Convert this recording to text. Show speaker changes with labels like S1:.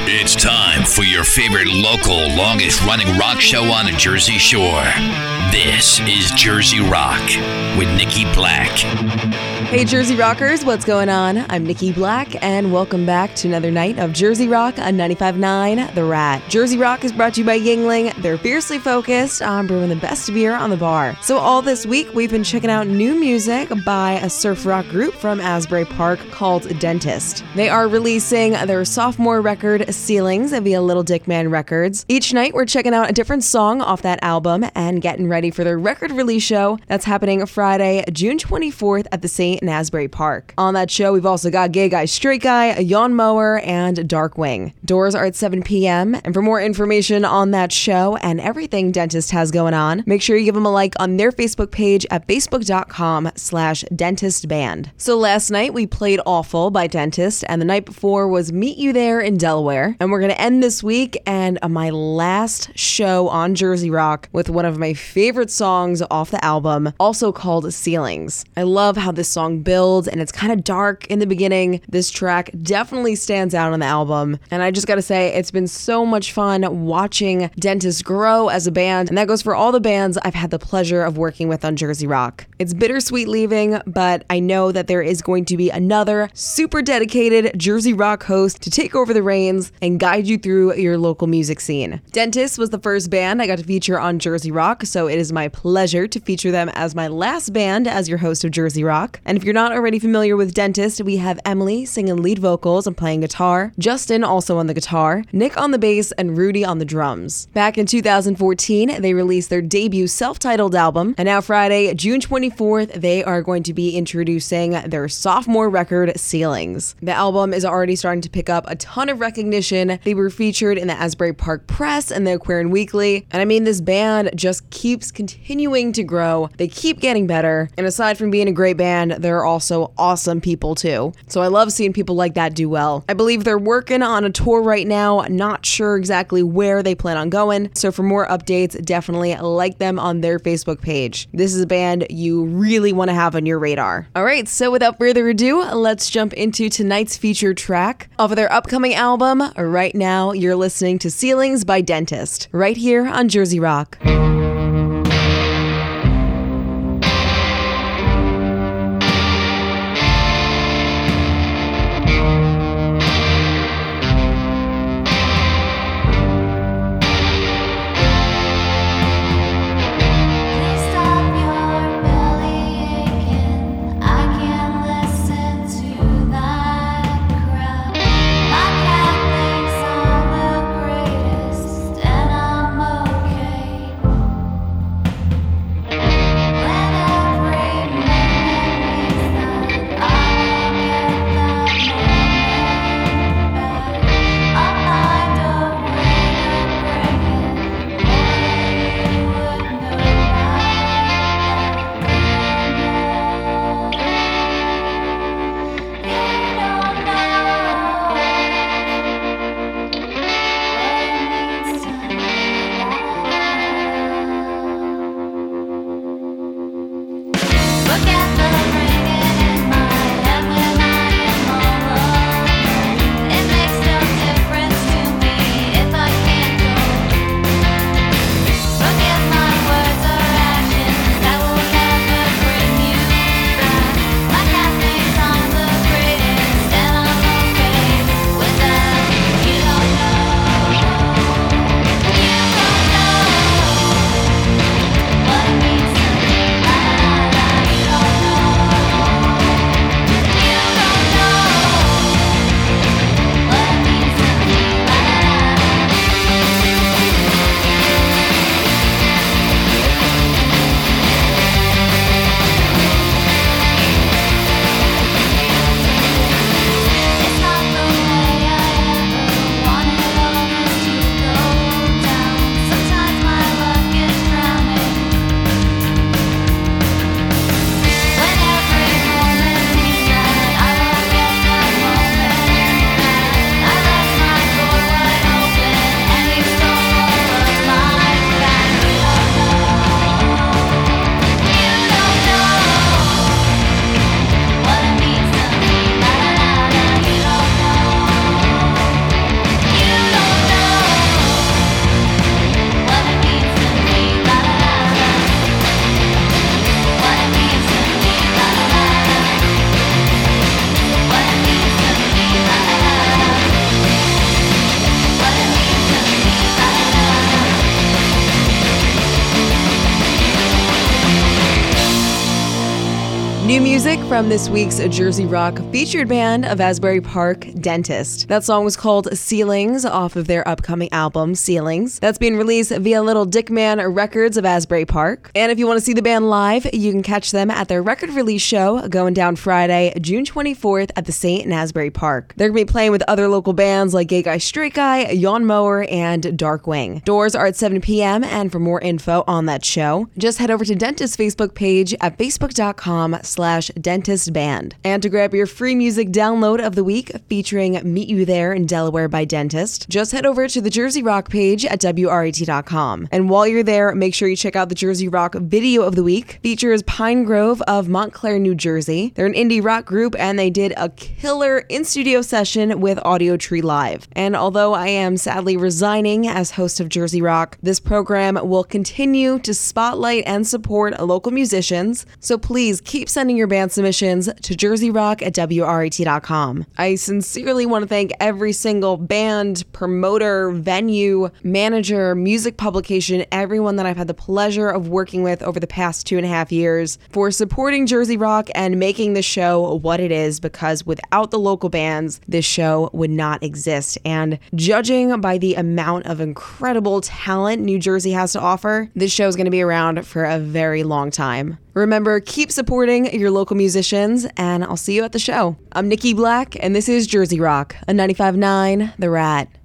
S1: It's time for your favorite local, longest-running rock show on the Jersey Shore. This is Jersey Rock with Nikki Black.
S2: Hey Jersey Rockers, what's going on? I'm Nikki Black, and welcome back to another night of Jersey Rock on 95.9 The Rat. Jersey Rock is brought to you by Yuengling. They're fiercely focused on brewing the best beer on the bar. So all this week, we've been checking out new music by a surf rock group from Asbury Park called Dentist. They are releasing their sophomore record, Ceilings, via Little Dick Man Records. Each night, we're checking out a different song off that album and getting ready for their record release show that's happening Friday, June 24th at the St. in Asbury Park. On that show, we've also got Gay Guy Straight Guy, a Yawn Mower, and Darkwing. Doors are at 7 p.m. And for more information on that show and everything Dentist has going on, make sure you give them a like on their Facebook page at facebook.com/dentistband. So last night we played Awful by Dentist, and the night before was Meet You There in Delaware. And we're going to end this week and my last show on Jersey Rock with one of my favorite songs off the album, also called Ceilings. I love how this song builds, and it's kind of dark in the beginning. This track definitely stands out on the album, and I just gotta say, it's been so much fun watching Dentist grow as a band, and that goes for all the bands I've had the pleasure of working with on Jersey Rock. It's bittersweet leaving, but I know that there is going to be another super dedicated Jersey Rock host to take over the reins and guide you through your local music scene. Dentist was the first band I got to feature on Jersey Rock, so it is my pleasure to feature them as my last band as your host of Jersey Rock. And if you're not already familiar with Dentist, we have Emily singing lead vocals and playing guitar, Justin also on the guitar, Nick on the bass, and Rudy on the drums. Back in 2014, they released their debut self-titled album, and now Friday, June 24th, they are going to be introducing their sophomore record, Ceilings. The album is already starting to pick up a ton of recognition. They were featured in the Asbury Park Press and the Aquarian Weekly, and I mean, this band just keeps continuing to grow. They keep getting better, and aside from being a great band, they're also awesome people too. So I love seeing people like that do well. I believe they're working on a tour right now, not sure exactly where they plan on going. So for more updates, definitely like them on their Facebook page. This is a band you really want to have on your radar. All right, so without further ado, let's jump into tonight's featured track off of their upcoming album. Right now, you're listening to Ceilings by Dentist, right here on Jersey Rock.
S3: And I'm okay.
S2: music from this week's Jersey Rock featured band of Asbury Park, Dentist. That song was called Ceilings off of their upcoming album, Ceilings. That's being released via Little Dick Man Records of Asbury Park. And if you want to see the band live, you can catch them at their record release show going down Friday, June 24th at the St. in Asbury Park. They're going to be playing with other local bands like Gay Guy Straight Guy, Yawn Mower, and Darkwing. Doors are at 7 p.m. and for more info on that show, just head over to Dentist's Facebook page at facebook.com/dentistband. And to grab your free music download of the week featuring Meet You There in Delaware by Dentist, just head over to the Jersey Rock page at WRET.com. And while you're there, make sure you check out the Jersey Rock video of the week. Features Pine Grove of Montclair, New Jersey. They're an indie rock group and they did a killer in-studio session with Audio Tree Live. And although I am sadly resigning as host of Jersey Rock, this program will continue to spotlight and support local musicians, so please keep sending your band submissions to jerseyrock@wret.com. I sincerely want to thank every single band, promoter, venue, manager, music publication, everyone that I've had the pleasure of working with over the past 2.5 years for supporting Jersey Rock and making the show what it is, because without the local bands, this show would not exist. And judging by the amount of incredible talent New Jersey has to offer, this show is going to be around for a very long time. Remember, keep supporting your local musicians, and I'll see you at the show. I'm Nikki Black, and this is Jersey Rock on 95.9 The Rat.